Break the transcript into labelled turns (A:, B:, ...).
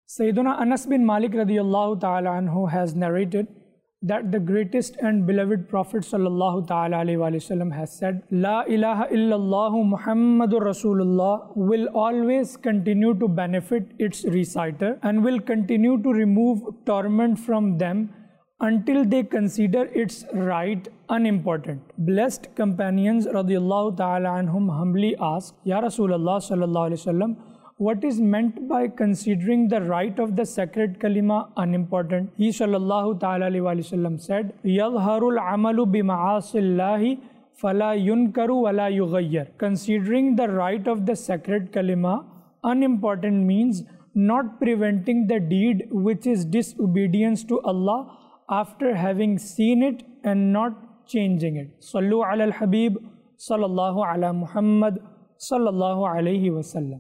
A: Sayyiduna Anas bin Malik radiyallahu ta'ala anhu has narrated that the greatest and beloved Prophet sallallahu ta'ala alayhi wa sallam has said, La ilaha illallahu Muhammadur Rasulullah will always continue to benefit its reciter and will continue to remove torment from them until they consider its right unimportant. Blessed companions radiyallahu ta'ala anhum humbly asked, Ya Rasulullah sallallahu alayhi wa sallam, what is meant by considering the right of the sacred kalima unimportant? He sallallahu ta'ala alayhi wa sallam said, Yadharul amalu bima'asillahi fala yunkaru wala yughayyar. Considering the right of the sacred kalima unimportant means not preventing the deed which is disobedience to Allah after having seen it and not changing it. Sallu ala al-Habib sallallahu ala Muhammad sallallahu alayhi wa sallam.